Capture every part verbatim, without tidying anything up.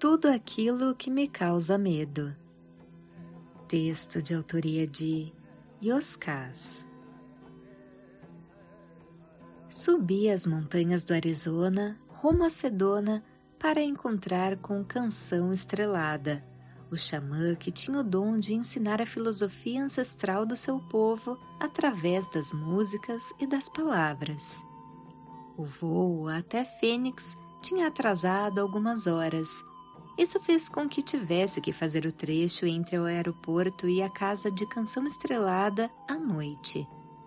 tudo aquilo que me causa medo. Texto de autoria de Yoskaz. Subi as montanhas do Arizona, rumo a Sedona, para encontrar com Canção Estrelada, o xamã que tinha o dom de ensinar a filosofia ancestral do seu povo através das músicas e das palavras. O voo até Fênix tinha atrasado algumas horas. Isso fez com que tivesse que fazer o trecho entre o aeroporto e a casa de Canção Estrelada à noite.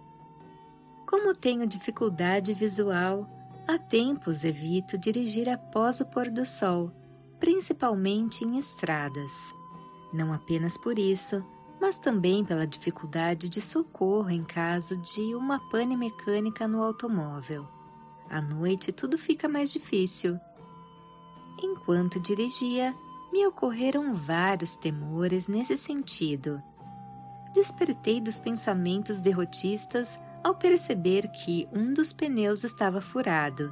Como tenho dificuldade visual, há tempos evito dirigir após o pôr do sol, principalmente em estradas. Não apenas por isso, mas também pela dificuldade de socorro em caso de uma pane mecânica no automóvel. À noite tudo fica mais difícil. Enquanto dirigia, me ocorreram vários temores nesse sentido. Despertei dos pensamentos derrotistas ao perceber que um dos pneus estava furado.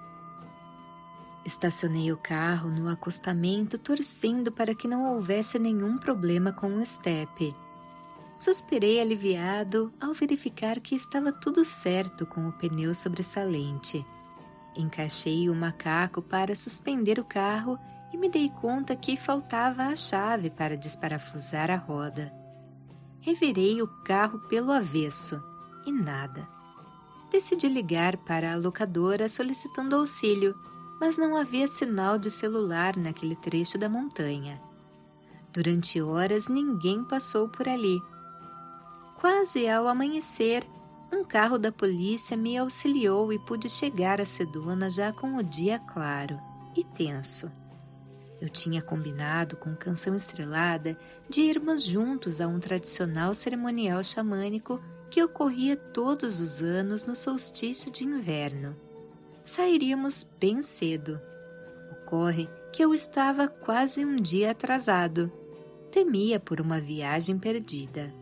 Estacionei o carro no acostamento, torcendo para que não houvesse nenhum problema com o estepe. Suspirei aliviado ao verificar que estava tudo certo com o pneu sobressalente. Encaixei o macaco para suspender o carro e me dei conta que faltava a chave para desparafusar a roda. Revirei o carro pelo avesso e nada. Decidi ligar para a locadora solicitando auxílio, mas não havia sinal de celular naquele trecho da montanha. Durante horas ninguém passou por ali. Quase ao amanhecer, um carro da polícia me auxiliou e pude chegar a Sedona já com o dia claro e tenso. Eu tinha combinado com Canção Estrelada de irmos juntos a um tradicional cerimonial xamânico que ocorria todos os anos no solstício de inverno. Sairíamos bem cedo. Ocorre que eu estava quase um dia atrasado. Temia por uma viagem perdida.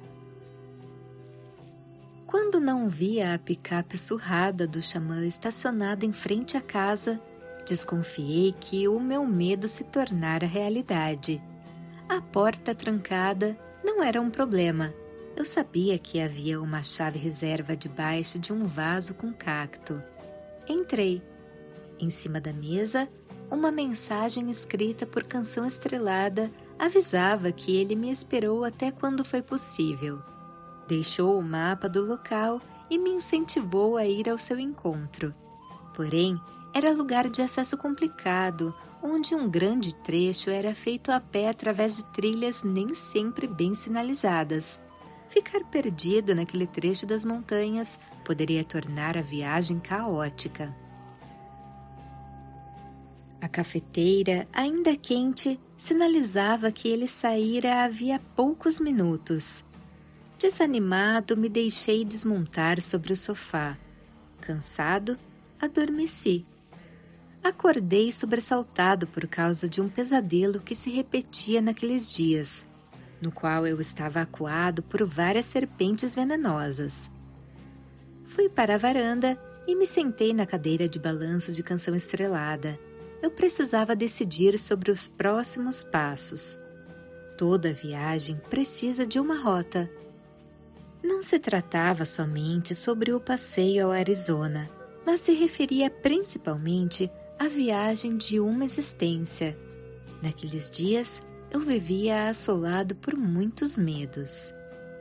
Quando não via a picape surrada do xamã estacionada em frente à casa, desconfiei que o meu medo se tornara realidade. A porta trancada não era um problema. Eu sabia que havia uma chave reserva debaixo de um vaso com cacto. Entrei. Em cima da mesa, uma mensagem escrita por Canção Estrelada avisava que ele me esperou até quando foi possível. Deixou o mapa do local e me incentivou a ir ao seu encontro. Porém, era lugar de acesso complicado, onde um grande trecho era feito a pé através de trilhas nem sempre bem sinalizadas. Ficar perdido naquele trecho das montanhas poderia tornar a viagem caótica. A cafeteira, ainda quente, sinalizava que ele saíra havia poucos minutos. Desanimado, me deixei desmontar sobre o sofá. Cansado, adormeci. Acordei sobressaltado por causa de um pesadelo que se repetia naqueles dias, no qual eu estava acuado por várias serpentes venenosas. Fui para a varanda e me sentei na cadeira de balanço de Canção Estrelada. Eu precisava decidir sobre os próximos passos. Toda viagem precisa de uma rota. Não se tratava somente sobre o passeio ao Arizona, mas se referia principalmente à viagem de uma existência. Naqueles dias, eu vivia assolado por muitos medos.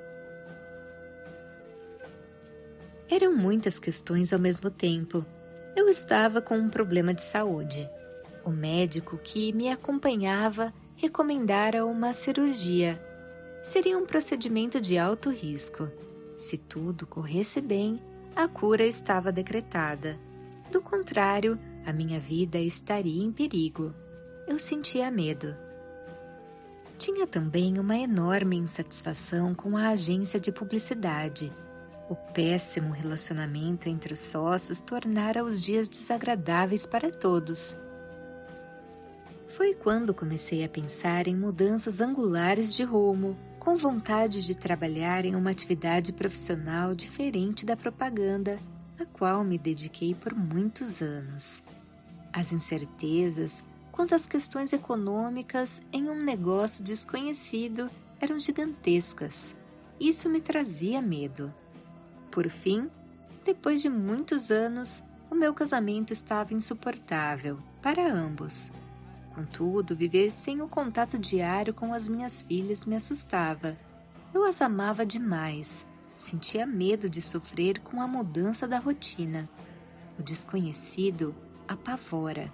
Eram muitas questões ao mesmo tempo. Eu estava com um problema de saúde. O médico que me acompanhava recomendara uma cirurgia. Seria um procedimento de alto risco. Se tudo corresse bem, a cura estava decretada. Do contrário, a minha vida estaria em perigo. Eu sentia medo. Tinha também uma enorme insatisfação com a agência de publicidade. O péssimo relacionamento entre os sócios tornara os dias desagradáveis para todos. Foi quando comecei a pensar em mudanças angulares de rumo, com vontade de trabalhar em uma atividade profissional diferente da propaganda, a qual me dediquei por muitos anos. As incertezas, quanto as questões econômicas em um negócio desconhecido eram gigantescas. Isso me trazia medo. Por fim, depois de muitos anos, o meu casamento estava insuportável para ambos. Contudo, viver sem o contato diário com as minhas filhas me assustava. Eu as amava demais. Sentia medo de sofrer com a mudança da rotina. O desconhecido apavora.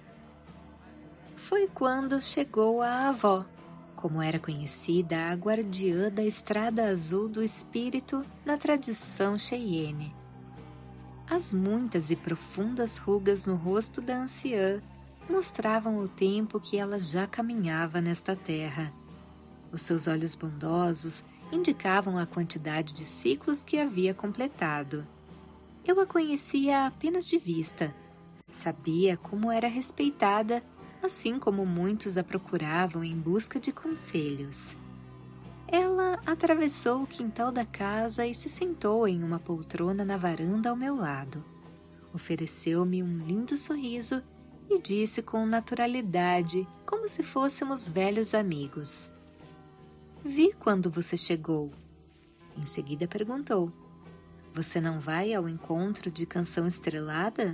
Foi quando chegou a avó, como era conhecida a guardiã da estrada azul do espírito na tradição Cheyenne. As muitas e profundas rugas no rosto da anciã mostravam o tempo que ela já caminhava nesta terra. Os seus olhos bondosos indicavam a quantidade de ciclos que havia completado. Eu a conhecia apenas de vista. Sabia como era respeitada, assim como muitos a procuravam em busca de conselhos. Ela atravessou o quintal da casa e se sentou em uma poltrona na varanda ao meu lado. Ofereceu-me um lindo sorriso e disse com naturalidade, como se fôssemos velhos amigos: "Vi quando você chegou." Em seguida perguntou: "Você não vai ao encontro de Canção Estrelada?"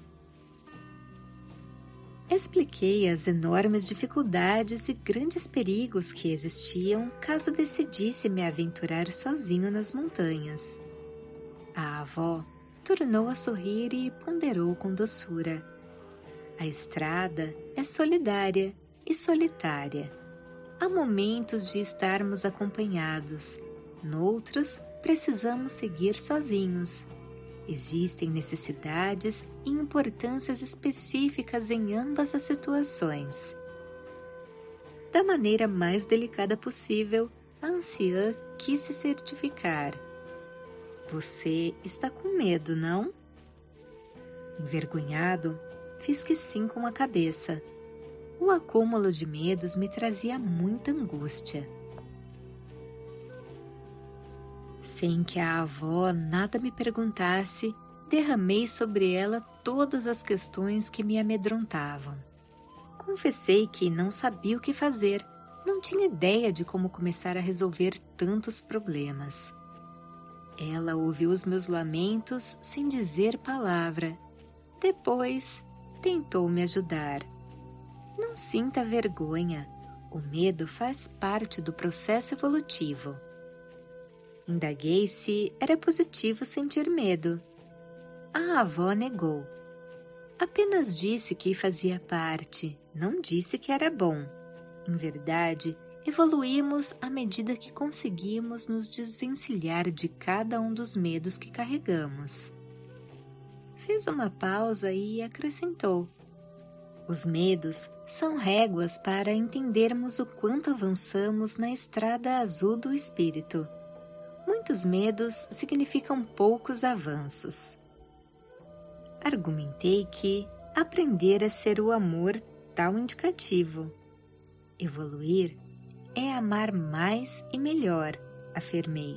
Expliquei as enormes dificuldades e grandes perigos que existiam caso decidisse me aventurar sozinho nas montanhas. A avó tornou a sorrir e ponderou com doçura: "A estrada é solidária e solitária. Há momentos de estarmos acompanhados, noutros precisamos seguir sozinhos. Existem necessidades e importâncias específicas em ambas as situações." Da maneira mais delicada possível, a anciã quis se certificar: "Você está com medo, não?" Envergonhado, fiz que sim com a cabeça. O acúmulo de medos me trazia muita angústia. Sem que a avó nada me perguntasse, derramei sobre ela todas as questões que me amedrontavam. Confessei que não sabia o que fazer, não tinha ideia de como começar a resolver tantos problemas. Ela ouviu os meus lamentos sem dizer palavra. Depois, tentou me ajudar. "Não sinta vergonha, o medo faz parte do processo evolutivo." Indaguei se era positivo sentir medo. A avó negou. Apenas disse que fazia parte, não disse que era bom. Em verdade, evoluímos à medida que conseguimos nos desvencilhar de cada um dos medos que carregamos. Fez uma pausa e acrescentou: "Os medos são réguas para entendermos o quanto avançamos na estrada azul do espírito. Muitos medos significam poucos avanços." Argumentei que aprender a ser o amor tal indicativo. Evoluir é amar mais e melhor, afirmei.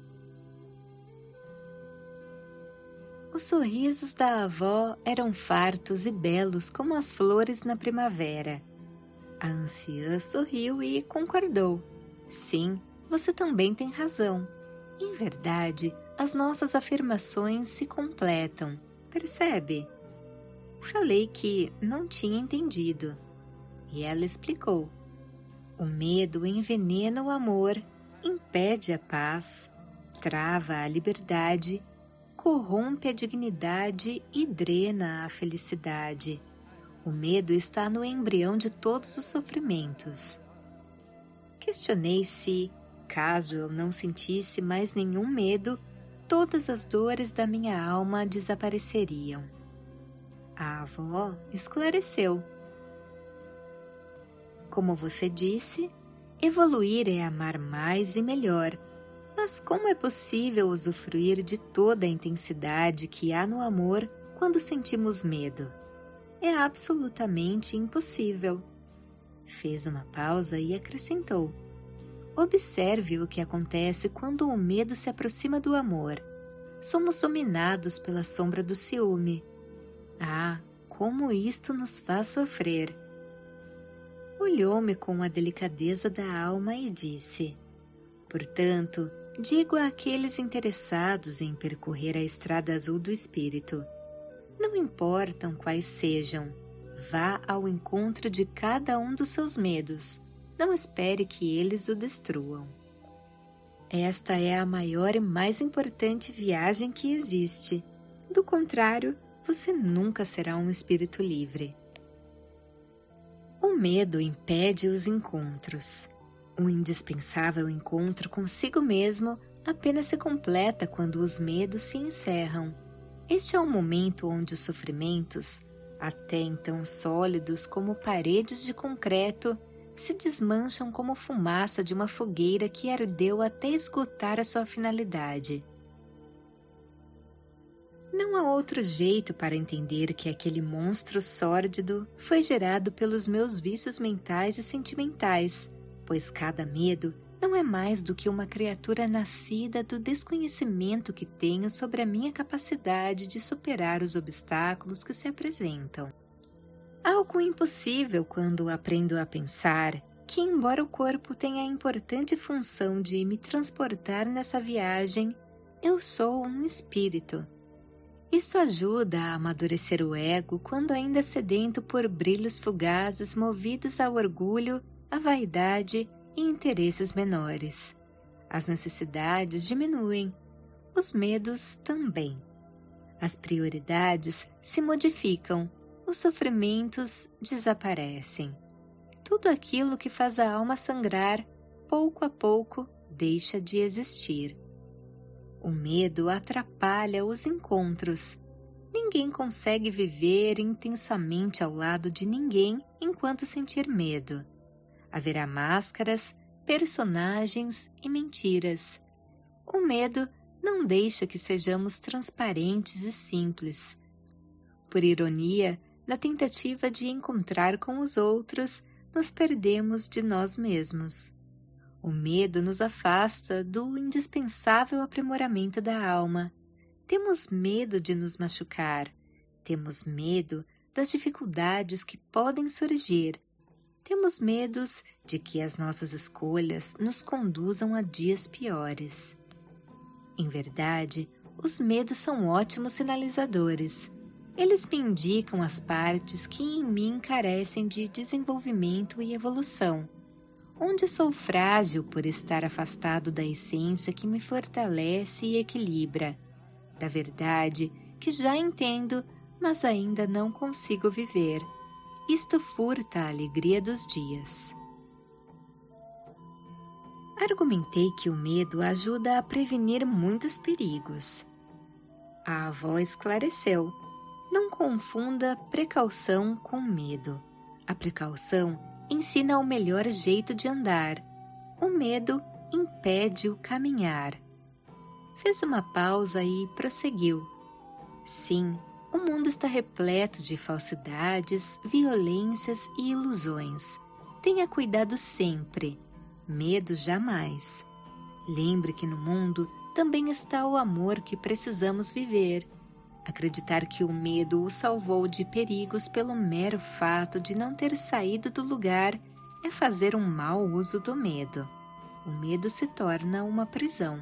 Os sorrisos da avó eram fartos e belos como as flores na primavera. A anciã sorriu e concordou: "Sim, você também tem razão. Em verdade, as nossas afirmações se completam, percebe?" Falei que não tinha entendido. E ela explicou: "O medo envenena o amor, impede a paz, trava a liberdade, corrompe a dignidade e drena a felicidade. O medo está no embrião de todos os sofrimentos." Questionei se, caso eu não sentisse mais nenhum medo, todas as dores da minha alma desapareceriam. A avó esclareceu: "Como você disse, evoluir é amar mais e melhor. Mas como é possível usufruir de toda a intensidade que há no amor quando sentimos medo? É absolutamente impossível." Fez uma pausa e acrescentou: "Observe o que acontece quando o medo se aproxima do amor. Somos dominados pela sombra do ciúme. Ah, como isto nos faz sofrer. Olhou-me com a delicadeza da alma e disse: portanto, digo àqueles interessados em percorrer a estrada azul do espírito: não importam quais sejam, vá ao encontro de cada um dos seus medos, não espere que eles o destruam. Esta é a maior e mais importante viagem que existe. Do contrário, você nunca será um espírito livre. O medo impede os encontros. O indispensável encontro consigo mesmo apenas se completa quando os medos se encerram. Este é o momento onde os sofrimentos, até então sólidos como paredes de concreto, se desmancham como fumaça de uma fogueira que ardeu até esgotar a sua finalidade. Não há outro jeito para entender que aquele monstro sórdido foi gerado pelos meus vícios mentais e sentimentais, pois cada medo não é mais do que uma criatura nascida do desconhecimento que tenho sobre a minha capacidade de superar os obstáculos que se apresentam. Algo impossível quando aprendo a pensar que, embora o corpo tenha a importante função de me transportar nessa viagem, eu sou um espírito. Isso ajuda a amadurecer o ego quando ainda sedento por brilhos fugazes movidos ao orgulho, à vaidade e interesses menores. As necessidades diminuem, os medos também. As prioridades se modificam, os sofrimentos desaparecem. Tudo aquilo que faz a alma sangrar, pouco a pouco, deixa de existir. O medo atrapalha os encontros. Ninguém consegue viver intensamente ao lado de ninguém enquanto sentir medo. Haverá máscaras, personagens e mentiras. O medo não deixa que sejamos transparentes e simples. Por ironia, na tentativa de encontrar com os outros, nos perdemos de nós mesmos. O medo nos afasta do indispensável aprimoramento da alma. Temos medo de nos machucar. Temos medo das dificuldades que podem surgir. Temos medos de que as nossas escolhas nos conduzam a dias piores. Em verdade, os medos são ótimos sinalizadores. Eles me indicam as partes que em mim carecem de desenvolvimento e evolução, onde sou frágil por estar afastado da essência que me fortalece e equilibra, da verdade que já entendo, mas ainda não consigo viver. Isto furta a alegria dos dias. Argumentei que o medo ajuda a prevenir muitos perigos. A avó esclareceu: não confunda precaução com medo. A precaução ensina o melhor jeito de andar. O medo impede o caminhar. Fez uma pausa e prosseguiu: sim, o mundo está repleto de falsidades, violências e ilusões. Tenha cuidado sempre. Medo jamais. Lembre que no mundo também está o amor que precisamos viver. Acreditar que o medo o salvou de perigos pelo mero fato de não ter saído do lugar é fazer um mau uso do medo. O medo se torna uma prisão.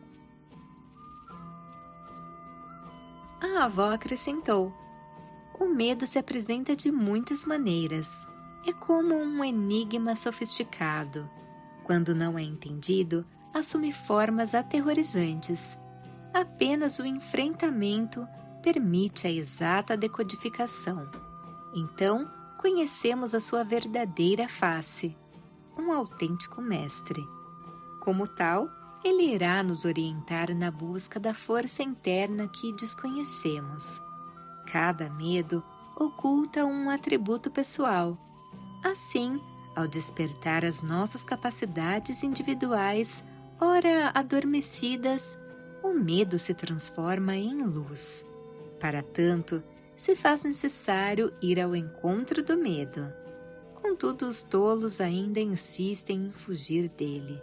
A avó acrescentou: o medo se apresenta de muitas maneiras. É como um enigma sofisticado. Quando não é entendido, assume formas aterrorizantes. Apenas o enfrentamento permite a exata decodificação. Então, conhecemos a sua verdadeira face, um autêntico mestre. Como tal, ele irá nos orientar na busca da força interna que desconhecemos. Cada medo oculta um atributo pessoal. Assim, ao despertar as nossas capacidades individuais, ora adormecidas, o medo se transforma em luz. Para tanto, se faz necessário ir ao encontro do medo. Contudo, os tolos ainda insistem em fugir dele.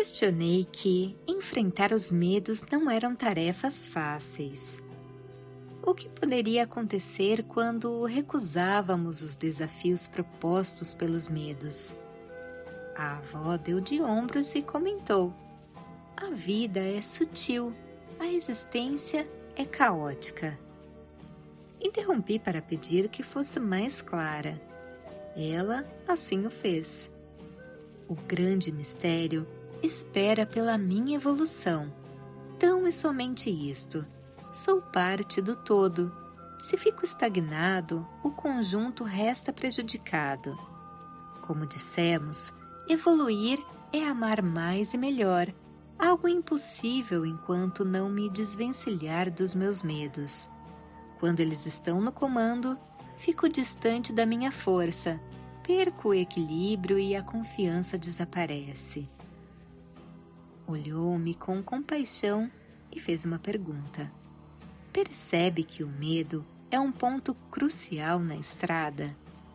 Questionei que enfrentar os medos não eram tarefas fáceis. o que poderia acontecer quando recusávamos os desafios propostos pelos medos. A avó deu de ombros e comentou: a vida é sutil, a existência é caótica. Interrompi para pedir que fosse mais clara. Ela assim o fez. O grande mistério espera pela minha evolução. Tão e somente isto. Sou parte do todo. Se fico estagnado, o conjunto resta prejudicado. Como dissemos, evoluir é amar mais e melhor, algo impossível enquanto não me desvencilhar dos meus medos. Quando eles estão no comando, fico distante da minha força, perco o equilíbrio e a confiança desaparece. Olhou-me com compaixão e fez uma pergunta. Percebe que o medo é um ponto crucial na estrada?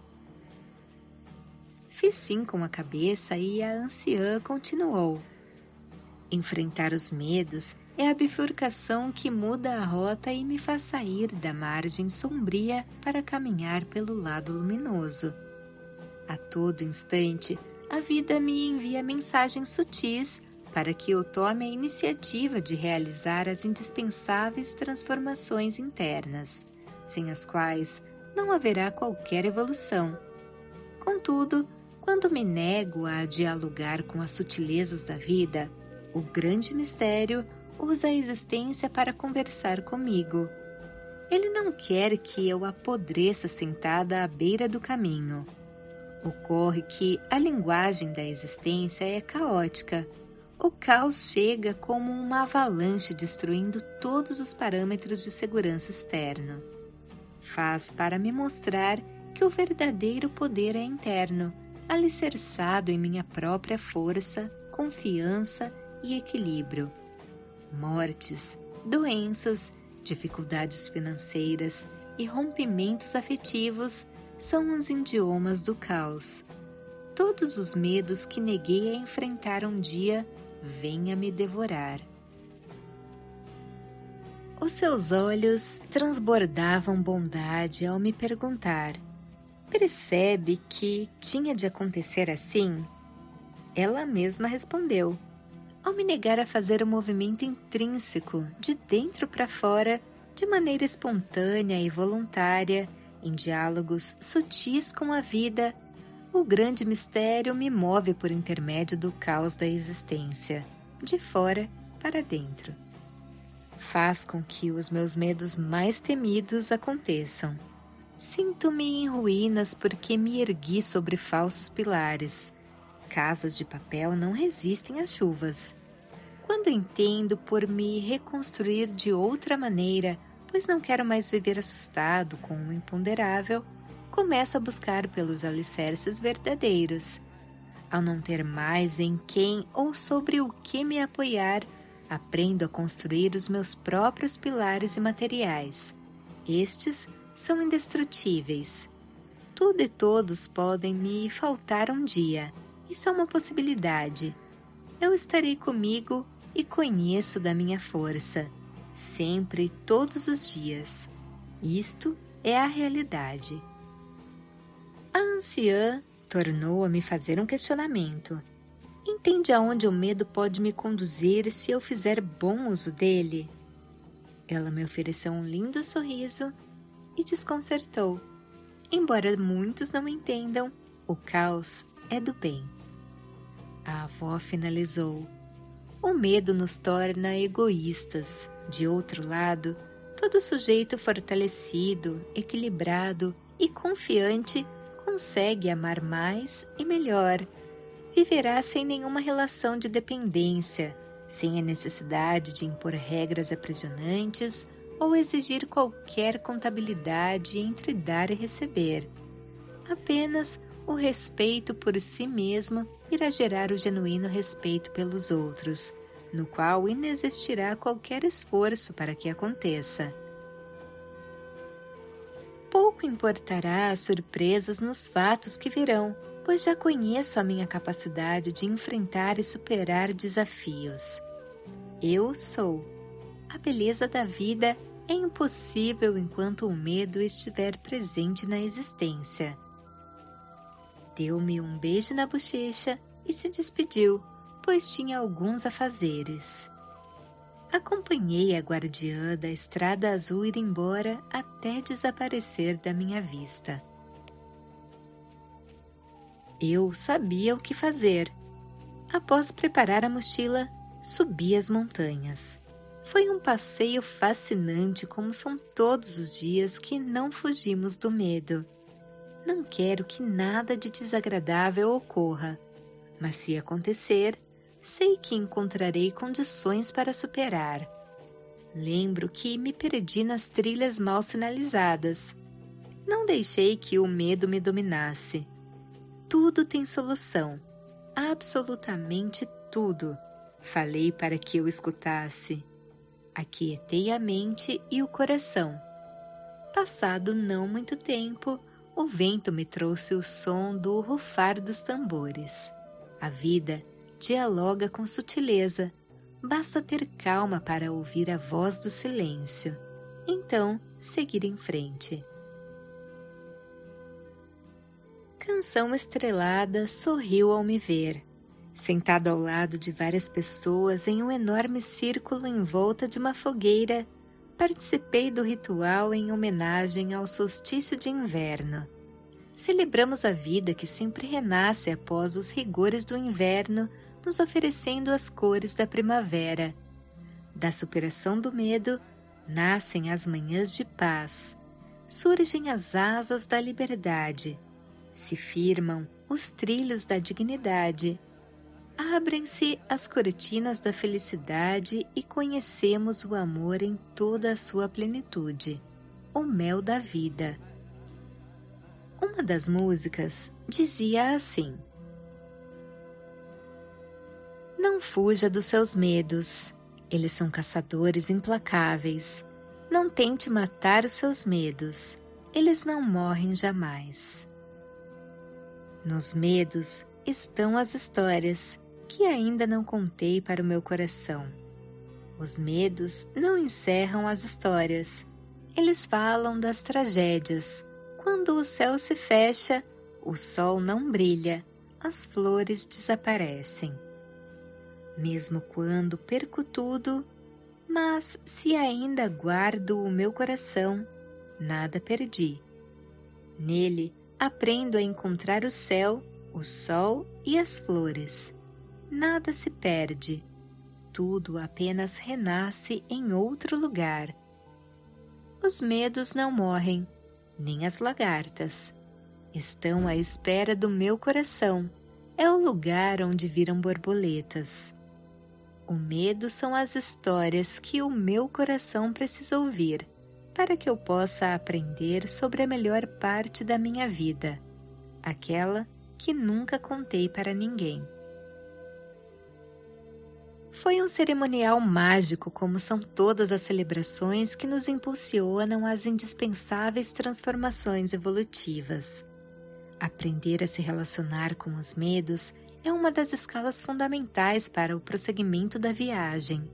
Fiz sim com a cabeça e a anciã continuou. Enfrentar os medos é a bifurcação que muda a rota e me faz sair da margem sombria para caminhar pelo lado luminoso. A todo instante, a vida me envia mensagens sutis para que eu tome a iniciativa de realizar as indispensáveis transformações internas, sem as quais não haverá qualquer evolução. Contudo, quando me nego a dialogar com as sutilezas da vida, o grande mistério usa a existência para conversar comigo. Ele não quer que eu apodreça sentada à beira do caminho. Ocorre que a linguagem da existência é caótica. O caos chega como uma avalanche destruindo todos os parâmetros de segurança externo. Faz para me mostrar que o verdadeiro poder é interno, alicerçado em minha própria força, confiança e equilíbrio. Mortes, doenças, dificuldades financeiras e rompimentos afetivos são os idiomas do caos. Todos os medos que neguei a enfrentar um dia vêm a me devorar. Os seus olhos transbordavam bondade ao me perguntar: percebe que tinha de acontecer assim? Ela mesma respondeu: ao me negar a fazer o movimento intrínseco, de dentro para fora, de maneira espontânea e voluntária, em diálogos sutis com a vida, o grande mistério me move por intermédio do caos da existência, de fora para dentro. Faz com que os meus medos mais temidos aconteçam. Sinto-me em ruínas porque me ergui sobre falsos pilares. Casas de papel não resistem às chuvas. Quando entendo por me reconstruir de outra maneira, pois não quero mais viver assustado com o imponderável, começo a buscar pelos alicerces verdadeiros. Ao não ter mais em quem ou sobre o que me apoiar, aprendo a construir os meus próprios pilares imateriais. Estes são indestrutíveis. Tudo e todos podem me faltar um dia. Isso é uma possibilidade. Eu estarei comigo e conheço da minha força, sempre e todos os dias. Isto é a realidade. A anciã tornou a me fazer um questionamento. Entende aonde o medo pode me conduzir se eu fizer bom uso dele? Ela me ofereceu um lindo sorriso e desconcertou. Embora muitos não entendam, o caos é do bem. A avó finalizou. O medo nos torna egoístas. De outro lado, todo sujeito fortalecido, equilibrado e confiante consegue amar mais e melhor. Viverá sem nenhuma relação de dependência, sem a necessidade de impor regras aprisionantes ou exigir qualquer contabilidade entre dar e receber. Apenas o respeito por si mesmo irá gerar o genuíno respeito pelos outros, no qual inexistirá qualquer esforço para que aconteça. Pouco importará as surpresas nos fatos que virão, pois já conheço a minha capacidade de enfrentar e superar desafios. Eu sou. A beleza da vida é impossível enquanto o medo estiver presente na existência. Deu-me um beijo na bochecha e se despediu, pois tinha alguns afazeres. Acompanhei a guardiã da estrada azul ir embora até desaparecer da minha vista. Eu sabia o que fazer. Após preparar a mochila, subi as montanhas. Foi um passeio fascinante, como são todos os dias que não fugimos do medo. Não quero que nada de desagradável ocorra, mas se acontecer, sei que encontrarei condições para superar. Lembro que me perdi nas trilhas mal sinalizadas. Não deixei que o medo me dominasse. Tudo tem solução, absolutamente tudo. Falei para que eu escutasse. Aquietei a mente e o coração. Passado não muito tempo, o vento me trouxe o som do rufar dos tambores. A vida dialoga com sutileza. Basta ter calma para ouvir a voz do silêncio. Então, seguir em frente. Canção Estrelada sorriu ao me ver. Sentado ao lado de várias pessoas em um enorme círculo em volta de uma fogueira, participei do ritual em homenagem ao solstício de inverno. Celebramos a vida que sempre renasce após os rigores do inverno, nos oferecendo as cores da primavera. Da superação do medo, nascem as manhãs de paz. Surgem as asas da liberdade. Se firmam os trilhos da dignidade. Abrem-se as cortinas da felicidade e conhecemos o amor em toda a sua plenitude, o mel da vida. Uma das músicas dizia assim: não fuja dos seus medos, eles são caçadores implacáveis. Não tente matar os seus medos, eles não morrem jamais. Nos medos estão as histórias que ainda não contei para o meu coração. Os medos não encerram as histórias. Eles falam das tragédias. Quando o céu se fecha, o sol não brilha, as flores desaparecem. Mesmo quando perco tudo, mas se ainda guardo o meu coração, nada perdi. Nele, aprendo a encontrar o céu, o sol e as flores. Nada se perde, tudo apenas renasce em outro lugar. Os medos não morrem, nem as lagartas. Estão à espera do meu coração. É o lugar onde viram borboletas. O medo são as histórias que o meu coração precisa ouvir, para que eu possa aprender sobre a melhor parte da minha vida, aquela que nunca contei para ninguém. Foi um cerimonial mágico, como são todas as celebrações que nos impulsionam às indispensáveis transformações evolutivas. Aprender a se relacionar com os medos é uma das escalas fundamentais para o prosseguimento da viagem.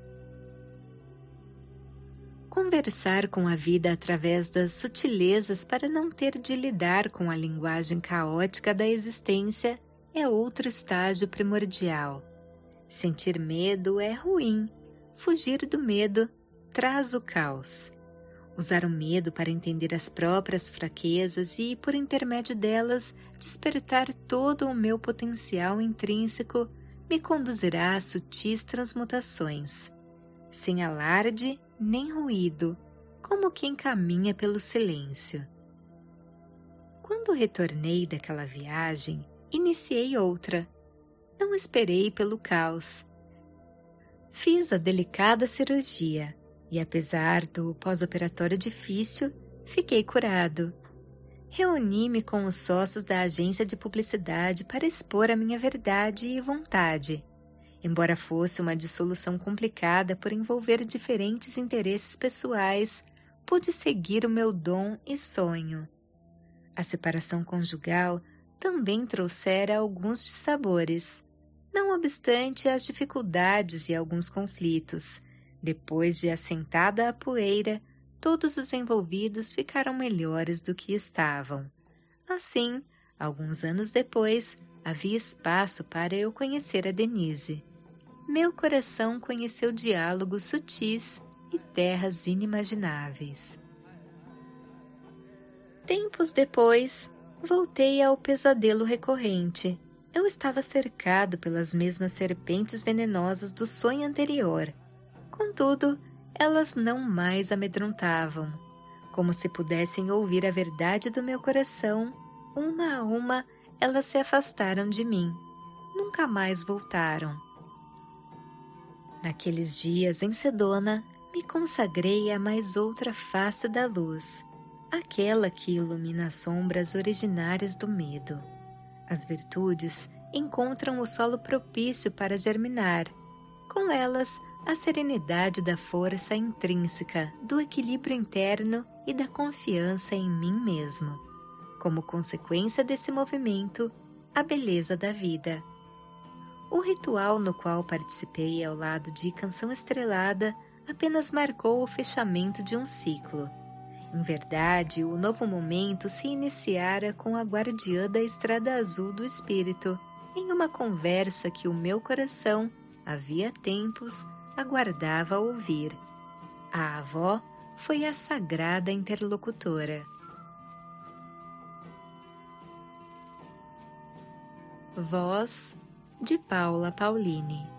Conversar com a vida através das sutilezas para não ter de lidar com a linguagem caótica da existência é outro estágio primordial. Sentir medo é ruim. Fugir do medo traz o caos. Usar o medo para entender as próprias fraquezas e, por intermédio delas, despertar todo o meu potencial intrínseco me conduzirá a sutis transmutações, sem alarde nem ruído, como quem caminha pelo silêncio. Quando retornei daquela viagem, iniciei outra. Não esperei pelo caos. Fiz a delicada cirurgia e, apesar do pós-operatório difícil, fiquei curado. Reuni-me com os sócios da agência de publicidade para expor a minha verdade e vontade. Embora fosse uma dissolução complicada por envolver diferentes interesses pessoais, pude seguir o meu dom e sonho. A separação conjugal também trouxera alguns dissabores. Não obstante as dificuldades e alguns conflitos, Depois de assentada a poeira, todos os envolvidos ficaram melhores do que estavam. Assim, alguns anos depois, havia espaço para eu conhecer a Denise. Meu coração conheceu diálogos sutis e terras inimagináveis. Tempos depois, voltei ao pesadelo recorrente. Eu estava cercado pelas mesmas serpentes venenosas do sonho anterior. Contudo, elas não mais amedrontavam. Como se pudessem ouvir a verdade do meu coração, uma a uma elas se afastaram de mim. Nunca mais voltaram. Naqueles dias em Sedona, me consagrei a mais outra face da luz, aquela que ilumina as sombras originárias do medo. As virtudes encontram o solo propício para germinar. Com elas, a serenidade da força intrínseca, do equilíbrio interno e da confiança em mim mesmo. Como consequência desse movimento, a beleza da vida. O ritual no qual participei ao lado de Canção Estrelada apenas marcou o fechamento de um ciclo. Em verdade, o novo momento se iniciara com a guardiã da Estrada Azul do Espírito, em uma conversa que o meu coração, havia tempos, aguardava ouvir. A avó foi a sagrada interlocutora. Voz de Paula Paulini.